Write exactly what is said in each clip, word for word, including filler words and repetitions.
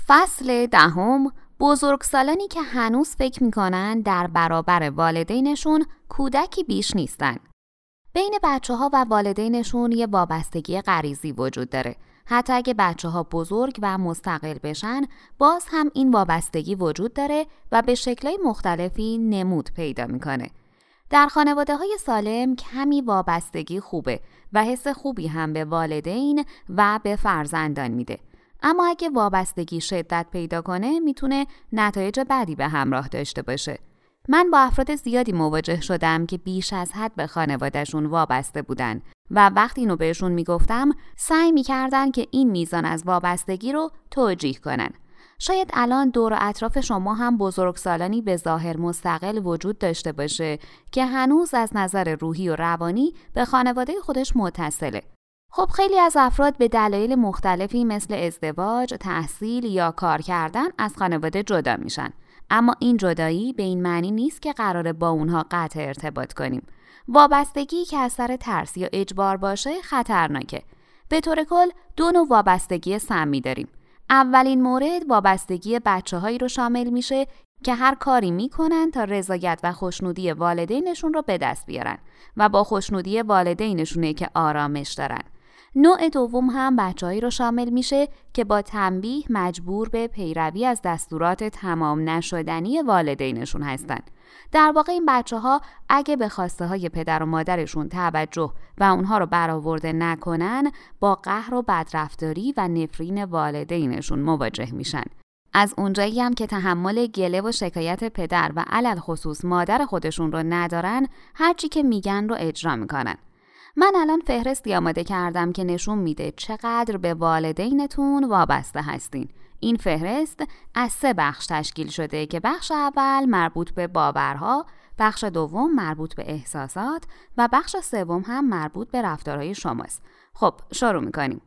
فصل دهم، بزرگسالانی که هنوز فکر میکنن در برابر والدینشون کودکی بیش نیستن. بین بچه ها و والدینشون یه وابستگی غریزی وجود داره. حتی اگه بچه ها بزرگ و مستقل بشن، باز هم این وابستگی وجود داره و به شکل‌های مختلفی نمود پیدا میکنه. در خانواده های سالم کمی وابستگی خوبه و حس خوبی هم به والدین و به فرزندان میده. اما اگه وابستگی شدت پیدا کنه میتونه نتایج بدی به همراه داشته باشه. من با افراد زیادی مواجه شدم که بیش از حد به خانوادهشون وابسته بودن و وقتی اینو بهشون میگفتم سعی میکردن که این میزان از وابستگی رو توجیه کنن. شاید الان دور و اطراف شما هم بزرگسالانی به ظاهر مستقل وجود داشته باشه که هنوز از نظر روحی و روانی به خانواده خودش متصله. خب خیلی از افراد به دلایل مختلفی مثل ازدواج، تحصیل یا کار کردن از خانواده جدا میشن. اما این جدایی به این معنی نیست که قراره با اونها قطع ارتباط کنیم. وابستگی که از سر ترس یا اجبار باشه خطرناکه. به طور کل دو نوع وابستگی سمی داریم. اولین مورد وابستگی بچه هایی رو شامل میشه که هر کاری میکنن تا رضایت و خوشنودی والدینشون رو به دست بیارن و با خوشنودی والدینشونه که آرامش دارن. نوع دوم هم بچه‌هایی رو شامل میشه که با تنبیه مجبور به پیروی از دستورات تمام نشدنی والدینشون هستن. در واقع این بچه‌ها اگه به خواسته های پدر و مادرشون توجه و اونها رو برآورده نکنن، با قهر و بدرفتاری و نفرین والدینشون مواجه میشن. از اونجایی هم که تحمل گله و شکایت پدر و علل خصوص مادر خودشون رو ندارن، هرچی که میگن رو اجرا میکنن. من الان فهرستی آماده کردم که نشون میده چقدر به والدینتون وابسته هستین. این فهرست از سه بخش تشکیل شده که بخش اول مربوط به باورها، بخش دوم مربوط به احساسات و بخش سوم هم مربوط به رفتارهای شماست. خب شروع میکنیم.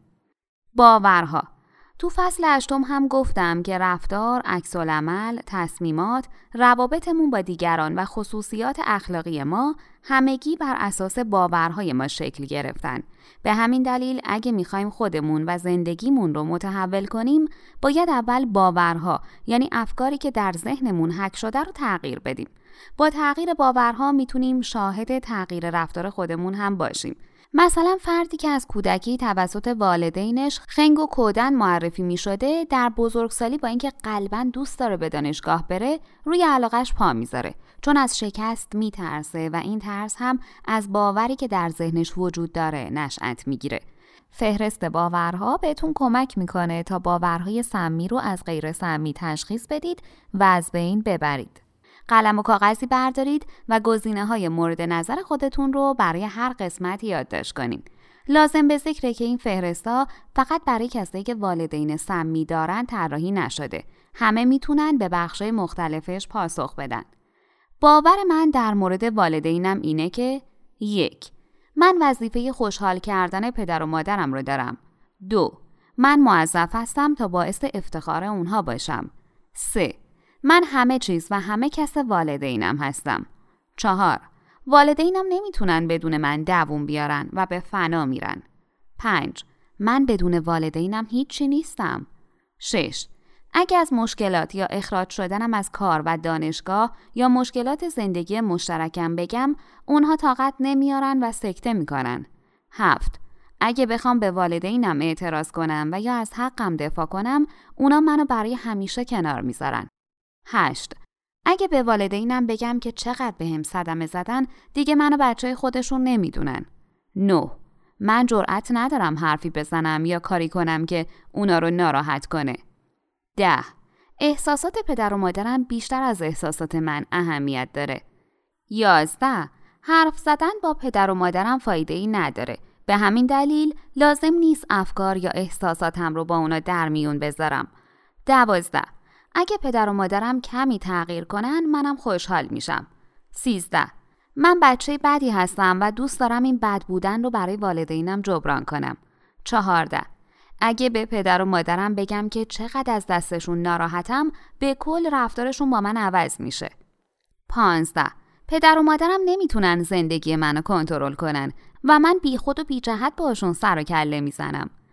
باورها. تو فصل هشتم هم گفتم که رفتار، عکس‌العمل، تصمیمات، روابطمون با دیگران و خصوصیات اخلاقی ما همگی بر اساس باورهای ما شکل گرفتن. به همین دلیل اگه میخوایم خودمون و زندگیمون رو متحول کنیم، باید اول باورها، یعنی افکاری که در ذهنمون حک شده رو تغییر بدیم. با تغییر باورها میتونیم شاهد تغییر رفتار خودمون هم باشیم. مثلا فردی که از کودکی توسط والدینش خنگ و کودن معرفی می شده، در بزرگسالی با اینکه قلباً دوست داره به دانشگاه بره، روی علاقش پا میذاره، چون از شکست میترسه و این ترس هم از باوری که در ذهنش وجود داره نشأت میگیره. فهرست باورها بهتون کمک میکنه تا باورهای سمی رو از غیر سمی تشخیص بدید و از بین ببرید. قلم و کاغذی بردارید و گزینه‌های مورد نظر خودتون رو برای هر قسمت یادداشت کنین. لازم به ذکره که این فهرست‌ها فقط برای کسایی که والدین سمی دارن طراحی نشده. همه میتونن به بخش‌های مختلفش پاسخ بدن. باور من در مورد والدینم اینه که یک. من وظیفه خوشحال کردن پدر و مادرم رو دارم. دو. من موظف هستم تا باعث افتخار اونها باشم. سه. من همه چیز و همه کس والدینم هستم. چهار. والدینم نمیتونن بدون من دووم بیارن و به فنا میرن. پنج. من بدون والدینم هیچی نیستم. شش. اگه از مشکلات یا اخراج شدنم از کار و دانشگاه یا مشکلات زندگی مشترکم بگم، اونها طاقت نمیارن و سکته میکنن. هفت. اگه بخوام به والدینم اعتراض کنم و یا از حقم دفاع کنم، اونا منو برای همیشه کنار میذارن. هشت. اگه به والدینم بگم که چقدر بهم صدمه زدن، دیگه منو بچهای خودشون نمیدونن. نه. من جرأت ندارم حرفی بزنم یا کاری کنم که اونا رو ناراحت کنه. ده. احساسات پدر و مادرم بیشتر از احساسات من اهمیت داره. یازده. حرف زدن با پدر و مادرم فایده ای نداره. به همین دلیل لازم نیست افکار یا احساساتم رو با اونا در میون بذارم. دوازده. اگه پدر و مادرم کمی تغییر کنن، منم خوشحال میشم. سیزده. من بچه بدی هستم و دوست دارم این بد بودن رو برای والدینم جبران کنم. چهارده. اگه به پدر و مادرم بگم که چقدر از دستشون ناراحتم، به کل رفتارشون با من عوض میشه. پانزده. پدر و مادرم نمیتونن زندگی منو کنترل کنن و من بی خود و بی جهت باشون سر و کله میزنم.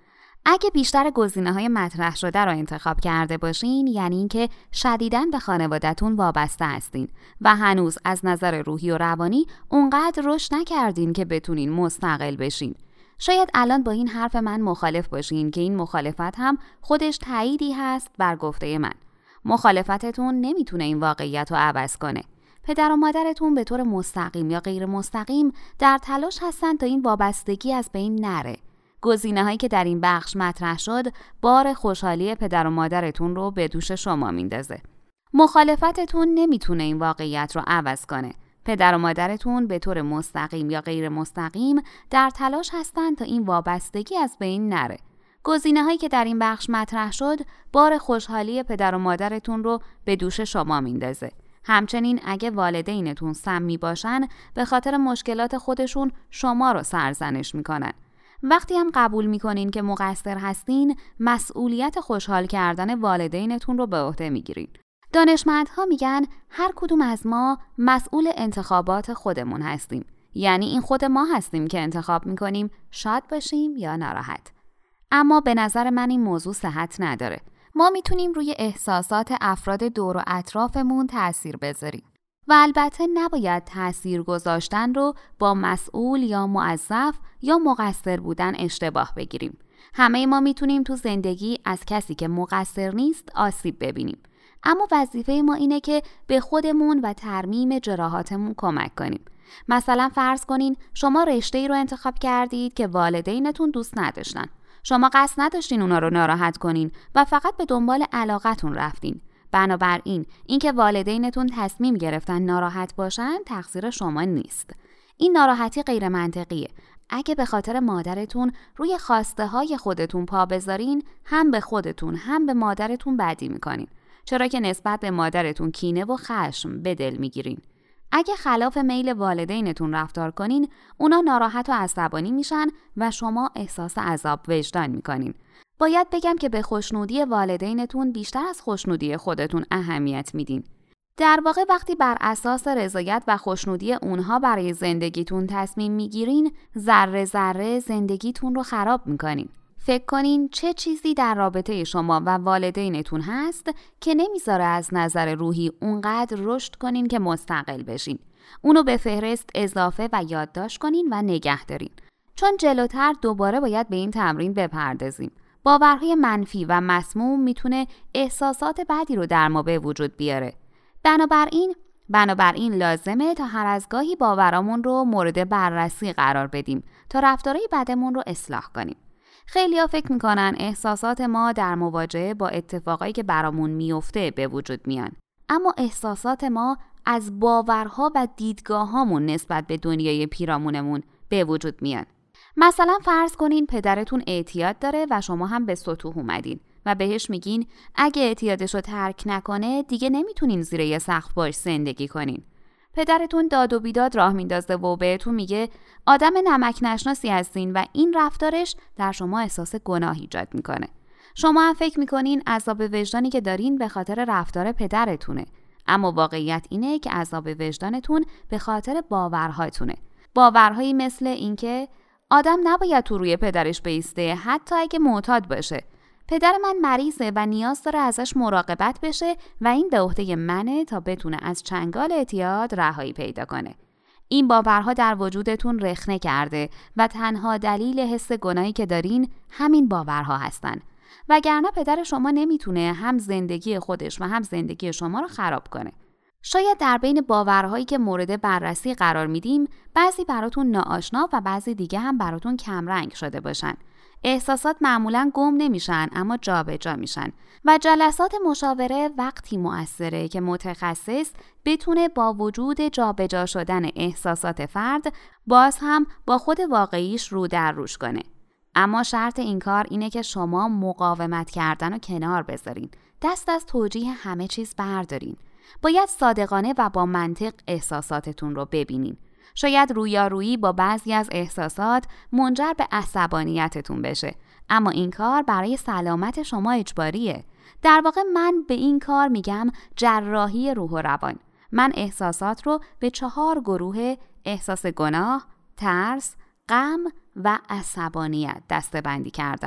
اگه بیشتر گزینه‌های مطرح شده رو انتخاب کرده باشین، یعنی اینکه شدیداً به خانواده‌تون وابسته هستین و هنوز از نظر روحی و روانی اونقدر رشد نکردین که بتونین مستقل بشین. شاید الان با این حرف من مخالف باشین که این مخالفت هم خودش تأییدی هست بر گفته من. مخالفتتون نمیتونه این واقعیت رو عوض کنه. پدر و مادرتون به طور مستقیم یا غیر مستقیم در تلاش هستن تا این وابستگی از بین نره. گزینه‌هایی که در این بخش مطرح شد بار خوشحالی پدر و مادرتون رو به دوش شما میندازه. مخالفتتون نمیتونه این واقعیت رو عوض کنه. پدر و مادرتون به طور مستقیم یا غیر مستقیم در تلاش هستن تا این وابستگی از بین نره. گزینه‌هایی که در این بخش مطرح شد بار خوشحالی پدر و مادرتون رو به دوش شما میندازه. همچنین اگه والدینتون سمی باشن به خاطر مشکلات خودشون شما رو سرزنش میکنن. وقتی هم قبول میکنین که مقصر هستین، مسئولیت خوشحال کردن والدینتون رو به عهده میگیرین. دانشمندها میگن هر کدوم از ما مسئول انتخابات خودمون هستیم. یعنی این خود ما هستیم که انتخاب میکنیم شاد باشیم یا ناراحت. اما به نظر من این موضوع صحت نداره. ما میتونیم روی احساسات افراد دور و اطرافمون تأثیر بذاریم. و البته نباید تأثیر گذاشتن رو با مسئول یا موظف یا مقصر بودن اشتباه بگیریم. همه ما میتونیم تو زندگی از کسی که مقصر نیست آسیب ببینیم. اما وظیفه ما اینه که به خودمون و ترمیم جراحاتمون کمک کنیم. مثلا فرض کنین شما رشته‌ای رو انتخاب کردید که والدینتون دوست نداشتن. شما قصد نداشتین اونا رو ناراحت کنین و فقط به دنبال علاقتون رفتین. بنابراین اینکه والدینتون تصمیم گرفتن ناراحت باشن تقصیر شما نیست. این ناراحتی غیر منطقیه. اگه به خاطر مادرتون روی خواسته های خودتون پا بذارین، هم به خودتون هم به مادرتون بدی میکنین. چرا که نسبت به مادرتون کینه و خشم به دل میگیرین. اگه خلاف میل والدینتون رفتار کنین، اونا ناراحت و عصبانی میشن و شما احساس عذاب وجدان میکنین. باید بگم که به خوشنودی والدینتون بیشتر از خوشنودی خودتون اهمیت میدین. در واقع وقتی بر اساس رضایت و خوشنودی اونها برای زندگیتون تصمیم میگیرین، ذره ذره زندگیتون رو خراب میکنین. فکر کنین چه چیزی در رابطه شما و والدینتون هست که نمیذاره از نظر روحی اونقدر رشد کنین که مستقل بشین. اونو به فهرست اضافه و یادداشت کنین و نگه دارین. چون جلوتر دوباره باید به این تمرین بپردازیم. باورهای منفی و مسموم میتونه احساسات بدی رو در ما به وجود بیاره. بنابراین بنابراین لازمه تا هر از گاهی باورامون رو مورد بررسی قرار بدیم تا رفتارهای بدمون رو اصلاح کنیم. خیلی‌ها فکر میکنن احساسات ما در مواجهه با اتفاقایی که برامون میفته به وجود میان. اما احساسات ما از باورها و دیدگاهامون نسبت به دنیای پیرامونمون به وجود میان. مثلا فرض کنین پدرتون اعتیاد داره و شما هم به سطوح اومدین و بهش میگین اگه اعتیادشو ترک نکنه دیگه نمیتونین زیر یه سقف باش زندگی کنین. پدرتون داد و بیداد راه میندازه و بهتون میگه آدم نمک نشناسی هستین و این رفتارش در شما احساس گناه ایجاد میکنه. شما هم فکر میکنین عذاب وجدانی که دارین به خاطر رفتار پدرتونه. اما واقعیت اینه که عذاب وجدانتون به خاطر باورهاتونه. باورهایی مثل اینکه آدم نباید تو روی پدرش بایسته حتی اگه معتاد باشه. پدر من مریضه و نیاز داره ازش مراقبت بشه و این به عهده منه تا بتونه از چنگال اعتیاد رهایی پیدا کنه. این باورها در وجودتون رخنه کرده و تنها دلیل حس گناهی که دارین همین باورها هستن. وگرنه پدر شما نمیتونه هم زندگی خودش و هم زندگی شما رو خراب کنه. شاید در بین باورهایی که مورد بررسی قرار میدیم بعضی براتون ناآشنا و بعضی دیگه هم براتون کمرنگ شده باشن. احساسات معمولاً گم نمیشن اما جابجا میشن و جلسات مشاوره وقتی مؤثره که متخصص بتونه با وجود جابجا شدن احساسات فرد باز هم با خود واقعیش رو در روش کنه. اما شرط این کار اینه که شما مقاومت کردن و کنار بذارین. دست از توجیه همه چیز بردارین. باید صادقانه و با منطق احساساتتون رو ببینین. شاید رویارویی با بعضی از احساسات منجر به عصبانیتتون بشه، اما این کار برای سلامت شما اجباریه. در واقع من به این کار میگم جراحی روح و روان. من احساسات رو به چهار گروه احساس گناه، ترس، غم و عصبانیت دسته بندی کردم.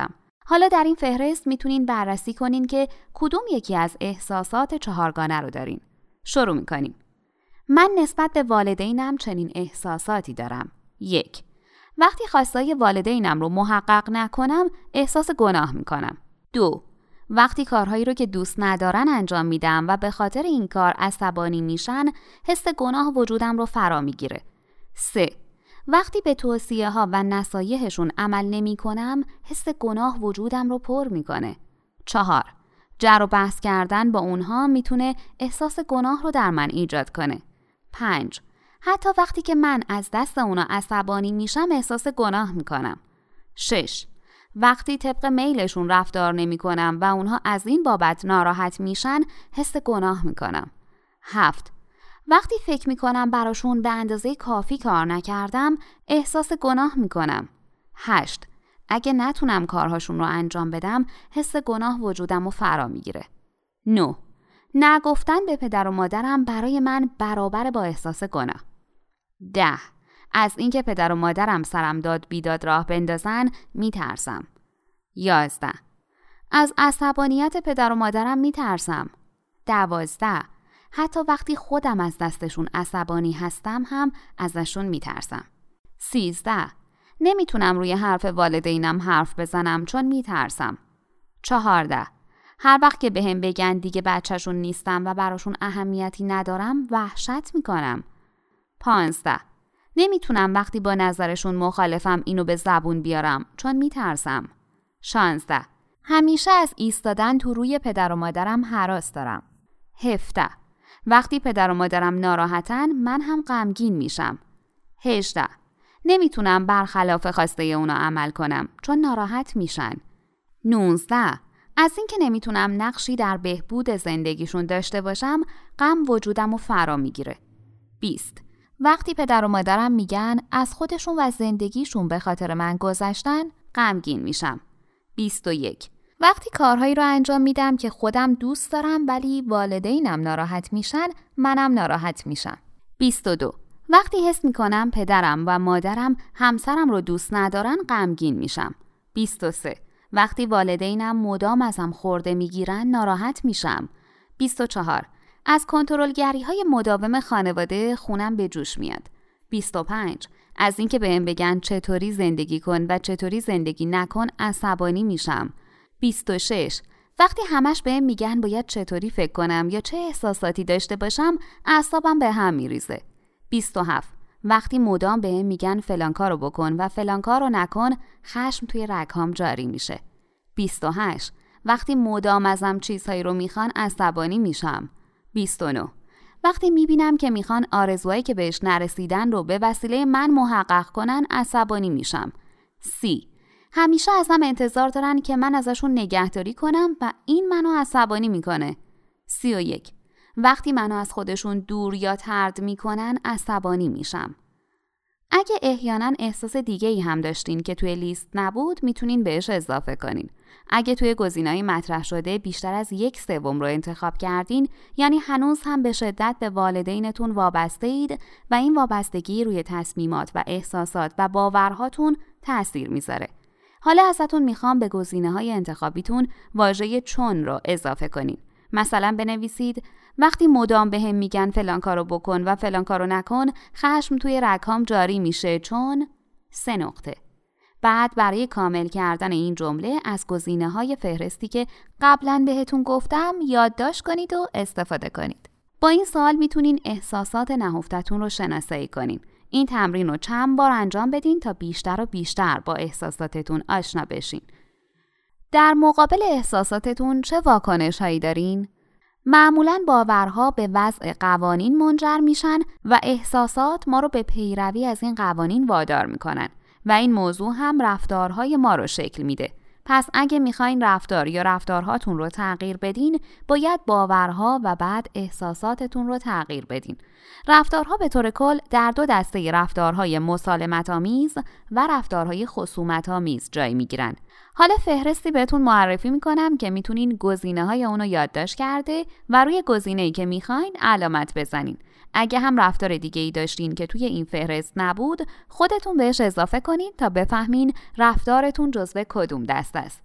حالا در این فهرست میتونین بررسی کنین که کدوم یکی از احساسات چهارگانه رو دارین. شروع میکنیم. من نسبت به والدینم چنین احساساتی دارم. یک، وقتی خواستای والدینم رو محقق نکنم احساس گناه میکنم. دو، وقتی کارهایی رو که دوست ندارن انجام میدم و به خاطر این کار عصبانی میشن حس گناه وجودم رو فرا میگیره. سه، وقتی به توصیه ها و نصایحشون عمل نمی کنم حس گناه وجودم رو پر میکنه. چهار، جر و بحث کردن با اونها میتونه احساس گناه رو در من ایجاد کنه. پنج، حتی وقتی که من از دست اونا عصبانی میشم احساس گناه میکنم. شش، وقتی طبق میلشون رفتار نمی کنم و اونها از این بابت ناراحت میشن حس گناه میکنم. هفت، وقتی فکر میکنم براشون به اندازه کافی کار نکردم احساس گناه میکنم. هشت، اگه نتونم کارهاشون رو انجام بدم حس گناه وجودم رو فرا میگیره. نه، نگفتن به پدر و مادرم برای من برابر با احساس گناه. ده، از اینکه پدر و مادرم سرم داد بیداد راه بندازن میترسم. یازده، از عصبانیت پدر و مادرم میترسم. دوازده، حتی وقتی خودم از دستشون عصبانی هستم هم ازشون میترسم. سیزده، نمیتونم روی حرف والدینم حرف بزنم چون میترسم. چهارده، هر وقت که بهم بگن دیگه بچهشون نیستم و براشون اهمیتی ندارم وحشت میکنم. پانزده، نمیتونم وقتی با نظرشون مخالفم اینو به زبون بیارم چون میترسم. شانزده، همیشه از ایستادن تو روی پدر و مادرم هراس دارم. هفده، وقتی پدر و مادرم ناراحتن من هم غمگین میشم. هجده، نمیتونم برخلاف خواسته اونا عمل کنم چون ناراحت میشن. نوزده، از اینکه نمیتونم نقشی در بهبود زندگیشون داشته باشم غم وجودم رو فرا میگیره. بیست، وقتی پدر و مادرم میگن از خودشون و زندگیشون به خاطر من گذشتن غمگین میشم. بیست و یک، وقتی کارهایی رو انجام میدم که خودم دوست دارم ولی والدینم ناراحت میشن منم ناراحت میشم. بیست و دو، وقتی حس میکنم پدرم و مادرم همسرم رو دوست ندارن غمگین میشم. بیست و سه، وقتی والدینم مدام ازم خورده میگیرن ناراحت میشم. بیست و چهار، از کنترلگری های مداوم خانواده خونم به جوش میاد. بیست و پنج، از اینکه بهم بگن چطوری زندگی کن و چطوری زندگی نکن عصبانی میشم. بیست و شش، وقتی همش بهم میگن باید چطوری فکر کنم یا چه احساساتی داشته باشم اعصابم به هم میریزه. بیست و هفت، وقتی مدام بهم میگن فلان کارو بکن و فلان کارو نکن خشم توی رگهام جاری میشه. بیست و هشت، وقتی مدام ازم چیزهایی رو میخوان عصبانی میشم. بیست و نه، وقتی میبینم که میخوان آرزوهایی که بهش نرسیدن رو به وسیله من محقق کنن عصبانی میشم. سی، همیشه ازم انتظار دارن که من ازشون نگهداری کنم و این منو عصبانی میکنه. سی و یک، وقتی منو از خودشون دور یا طرد میکنن عصبانی میشم. اگه احیانا احساس دیگه ای هم داشتین که توی لیست نبود میتونین بهش اضافه کنین. اگه توی گزینه‌های مطرح شده بیشتر از یک سوم رو انتخاب کردین یعنی هنوز هم به شدت به والدینتون وابسته اید و این وابستگی روی تصمیمات و احساسات و باورهاتون تأثیر میذاره. حالا ازتون میخوام به گزینه‌های انتخابیتون واژه چون رو اضافه کنین. مثلا بنویسید وقتی مدام بهم میگن فلان کارو بکن و فلان کارو نکن خشم توی رگهام جاری میشه چون سه نقطه. بعد برای کامل کردن این جمله از گزینه‌های فهرستی که قبلا بهتون گفتم یادداشت کنید و استفاده کنید. با این سوال میتونین احساسات نهفتتون رو شناسایی کنین. این تمرین رو چند بار انجام بدین تا بیشتر و بیشتر با احساساتتون آشنا بشین. در مقابل احساساتتون چه واکنش‌هایی دارین؟ معمولاً باورها به وضع قوانین منجر میشن و احساسات ما رو به پیروی از این قوانین وادار میکنن و این موضوع هم رفتارهای ما رو شکل میده. پس اگه میخواین رفتار یا رفتارهاتون رو تغییر بدین، باید باورها و بعد احساساتتون رو تغییر بدین. رفتارها به طور کل در دو دسته رفتارهای مسالمت آمیز و رفتارهای خصومت آمیز جای میگیرن. حالا فهرستی بهتون معرفی میکنم که میتونین گزینه‌های اونو یادداشت کرده و روی گزینه‌ای که میخواین علامت بزنین. اگه هم رفتار دیگه ای داشتین که توی این فهرست نبود، خودتون بهش اضافه کنین تا بفهمین رفتارتون جزو کدوم دسته است.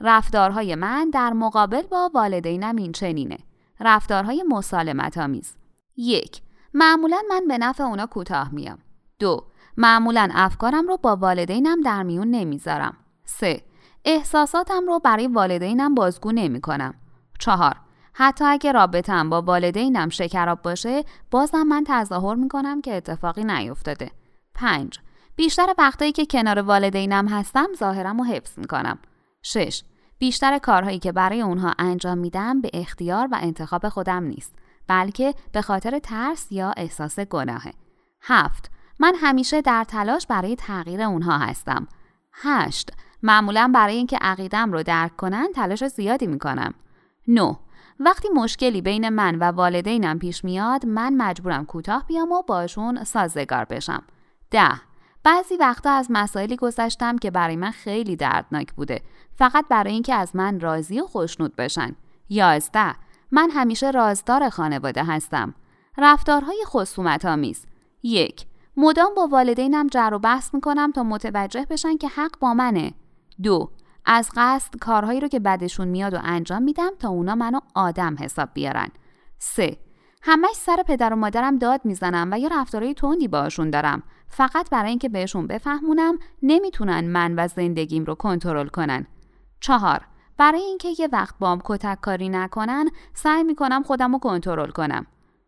رفتارهای من در مقابل با والدینم این چنینه. رفتارهای مسالمت آمیز. یک، معمولاً من به نفع اونا کوتاه میام. دو، معمولاً افکارم رو با والدینم در میون نمیذارم. سه، احساساتم رو برای والدینم بازگو نمی کنم. چهار، حتی اگه رابطه‌ام با والدینم شکراب باشه بازم من تظاهر می کنم که اتفاقی نیفتاده. پنج، بیشتر وقتایی که کنار والدینم هستم ظاهرم رو حفظ می کنم. شش، بیشتر کارهایی که برای اونها انجام میدم به اختیار و انتخاب خودم نیست، بلکه به خاطر ترس یا احساس گناهه. هفت، من همیشه در تلاش برای تغییر اونها هستم. هشت، معمولاً برای اینکه عقیده‌ام رو درک کنن تلاش زیادی میکنم. نه، وقتی مشکلی بین من و والدینم پیش میاد من مجبورم کوتاه بیام و باشون سازگار بشم. ده، بعضی وقتا از مسائلی گذشتم که برای من خیلی دردناک بوده فقط برای اینکه از من راضی و خوشنود بشن. یازده، من همیشه رازدار خانواده هستم. رفتارهای خصومت‌آمیز. یک، مدام با والدینم جر و بحث میکنم تا متوجه بشن که حق با منه. دو، از قصد کارهایی رو که بدشون میاد و انجام میدم تا اونا منو آدم حساب بیارن. سه، همش سر پدر و مادرم داد میزنم و یا رفتارهای تندی باشون دارم فقط برای اینکه بهشون بفهمونم نمیتونن من و زندگیم رو کنترل کنن. چهار، برای اینکه یه وقت بام کتک کاری نکنن سعی میکنم خودم رو کنترل کنم.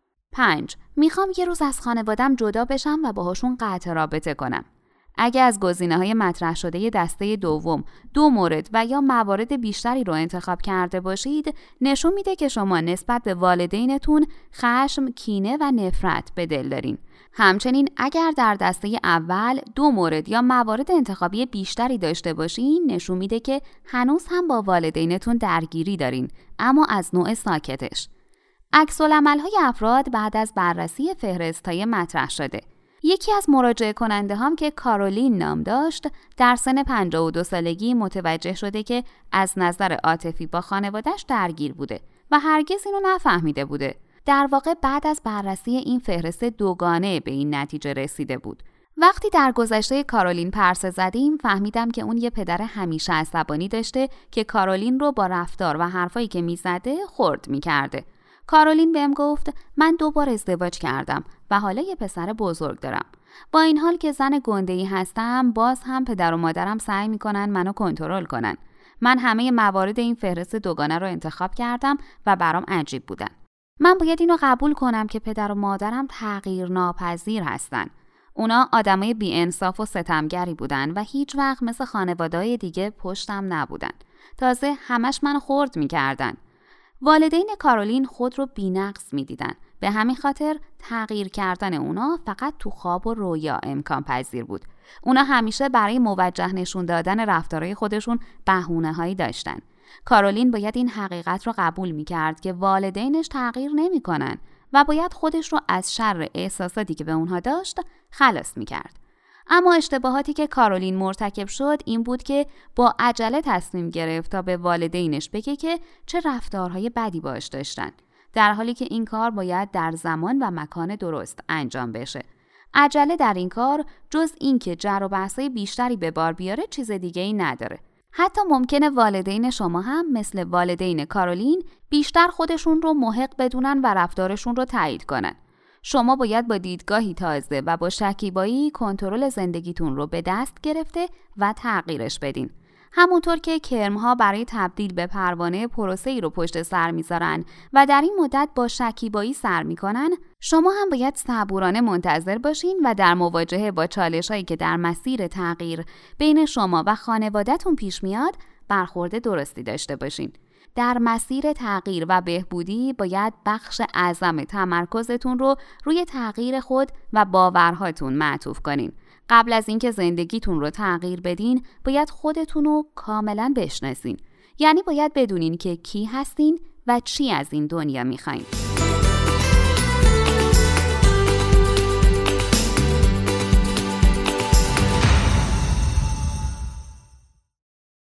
پنج، میخوام یه روز از خانوادم جدا بشم و باهاشون قطع رابطه کنم. اگه از گزینه‌های مطرح شده دسته دوم دو مورد و یا موارد بیشتری رو انتخاب کرده باشید، نشون میده که شما نسبت به والدینتون خشم، کینه و نفرت به دل دارین. همچنین اگر در دسته اول دو مورد یا موارد انتخابی بیشتری داشته باشین، نشون میده که هنوز هم با والدینتون درگیری دارین، اما از نوع ساکتش. عکس‌العمل‌های افراد بعد از بررسی فهرست‌های مطرح شده. یکی از مراجعه کننده هم که کارولین نام داشت در سن پنجاه و دو سالگی متوجه شده که از نظر عاطفی با خانواده‌اش درگیر بوده و هرگز اینو نفهمیده بوده. در واقع بعد از بررسی این فهرست دوگانه به این نتیجه رسیده بود. وقتی در گذشته کارولین پرسه زدیم فهمیدم که اون یه پدر همیشه عصبانی داشته که کارولین رو با رفتار و حرفایی که میزده خرد میکرده. کارولین بهم گفت من دو بار ازدواج کردم و حالا یه پسر بزرگ دارم. با این حال که زن گنده‌ای هستم باز هم پدر و مادرم سعی میکنن منو کنترل کنن. من همه موارد این فهرست دوگانه رو انتخاب کردم و برام عجیب بودن. من باید اینو قبول کنم که پدر و مادرم تغییر ناپذیر هستن. اونا آدمای بی‌انصاف و ستمگری بودن و هیچ وقت مثل خانواده‌های دیگه پشتم نبودن. تازه همش منو خرد میکردن. والدین کارولین خود رو بی‌نقص می‌دیدن. به همین خاطر تغییر کردن اونا فقط تو خواب و رویا امکان پذیر بود. اونا همیشه برای موجه نشون دادن رفتارهای خودشون بهونه‌هایی داشتن. کارولین باید این حقیقت رو قبول می‌کرد که والدینش تغییر نمی‌کنن و باید خودش رو از شر احساساتی که به اونها داشت خلاص می‌کرد. اما اشتباهاتی که کارولین مرتکب شد این بود که با عجله تصمیم گرفت تا به والدینش بگه که چه رفتارهای بدی باش داشتن، در حالی که این کار باید در زمان و مکان درست انجام بشه. عجله در این کار جز این که جر و بحثای بیشتری به بار بیاره چیز دیگه ای نداره. حتی ممکنه والدین شما هم مثل والدین کارولین بیشتر خودشون رو محق بدونن و رفتارشون رو تایید کنن. شما باید با دیدگاهی تازه و با شکیبایی کنترل زندگیتون رو به دست گرفته و تغییرش بدین. همونطور که کرم‌ها برای تبدیل به پروانه پروسه‌ای رو پشت سر میذارن و در این مدت با شکیبایی سر میکنن، شما هم باید صبورانه منتظر باشین و در مواجهه با چالش‌هایی که در مسیر تغییر بین شما و خانواده‌تون پیش میاد، برخورد درستی داشته باشین. در مسیر تغییر و بهبودی باید بخش اعظم تمرکزتون رو روی تغییر خود و باورهاتون معطوف کنین. قبل از اینکه زندگیتون رو تغییر بدین، باید خودتون رو کاملا بشناسین. یعنی باید بدونین که کی هستین و چی از این دنیا میخواین.